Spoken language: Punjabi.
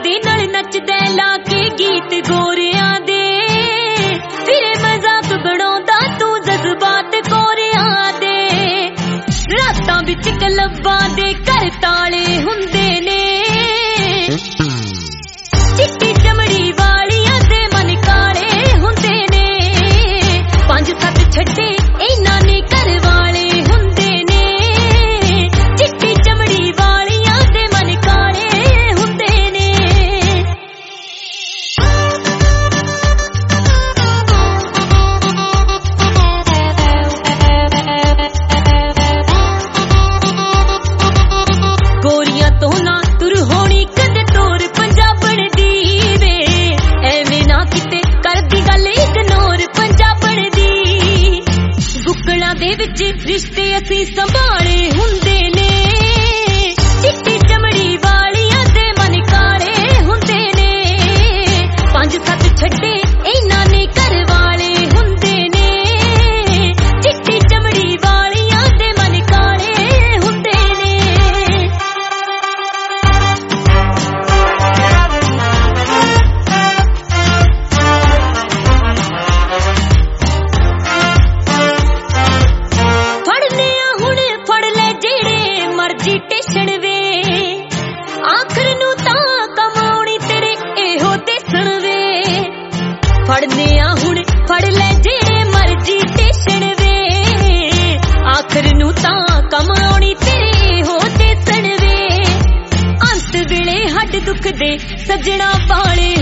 ਦੇ ਨਾਲ ਨੱਚਦਾ ਲਾ ਕੇ ਗੀਤ ਗੋਰਿਆਂ ਦੇ ਫਿਰੇ ਮਜ਼ਾਕ ਬਣਾਉਂਦਾ ਤੂੰ ਜਜ਼ਬਾਤ ਗੋਰਿਆਂ ਦੇ ਰਾਤਾਂ ਵਿੱਚ ਕਲੱਬਾਂ ਦੇ ਘਰ ਤਾਲੇ ਹੁੰਦੇ ਨੇ ਚਿੱਟੀ ਚਮੜੀ ਵਾਲੀਆਂ ਦੇ ਮਨ ਕਾਲੇ ਹੁੰਦੇ ਨੇ 5-7 ਛੱਡੇ ਇਹਨਾਂ ਨੇ ਘਰ ਵਾਲੇ ਹੁੰਦੇ ਨੇ ਚਿੱਟੀ ਚਮੜੀ ਵਾਲੀਆਂ ਦੇ ਮਨ ਕਾਲੇ ਹੁੰਦੇ ਨੇ ਗੋਰੀਆਂ ਤੋਂ ਨਾ ਤੁਰ ਹੋਣੀ ਕਦੇ ਤੋਰ ਪੰਜਾਬਣ ਦੀ ਵੇ ਐਵੇਂ ਨਾ ਕਿਤੇ ਕਰਦੀ ਗੱਲ ਇਗਨੋਰ ਪੰਜਾਬਣ ਦੀ ਗੁੱਗਲਾਂ ਦੇ ਵਿੱਚ ਰਿਸ਼ਤੇ ਅਸੀਂ ਸੰਭਾਲੇ ਹੁੰਦੇ ਨੇ ਚਿੱਟੀ ਚਮੜੀ ਵਾਲੀਆਂ ਦੇ ਮਨ ਕਾਲੇ ਹੁੰਦੇ ਨੇ 5-7 ਛੱਡੇ ਇਹਨਾਂ ਨੇ ਘਰ ਵਾਲੇ ਹੁੰਦੇ ਨੇ ਚਿੱਟੀ ਚਮੜੀ ਵਾਲੀਆਂ ਦੇ ਮਨ ਕਾਲੇ ਹੁੰਦੇ ਨੇ ਫੜਨੇ ਆ ਹੁਣ ਫੜ ਲੈ ਜਿਹੜੇ ਮਰਜ਼ੀ ਟੇਸ਼ਨ ਵੇ ਆਖਰ ਨੂੰ ਤਾਂ ਕਮਾਉਣੀ ਤੇਰੇ ਇਹੋ ਦਿਸਣ ਵੇ ਫੜਨੇ ਆ ਹੁਣ ਫੜ ਲੈ ਜਿਹੜੇ ਮਰਜ਼ੀ ਟੇਸ਼ਨ ਵੇ ਆਖਰ ਨੂੰ ਤਾਂ ਕਮਾਉਣੀ ਤੇਰੇ ਇਹੋ ਦਿਸਣ ਵੇ ਅੰਤ ਵੇਲੇ ਹੱਡ ਦੁੱਖ ਦੇ ਸੱਜਣਾ ਵਾਲੇ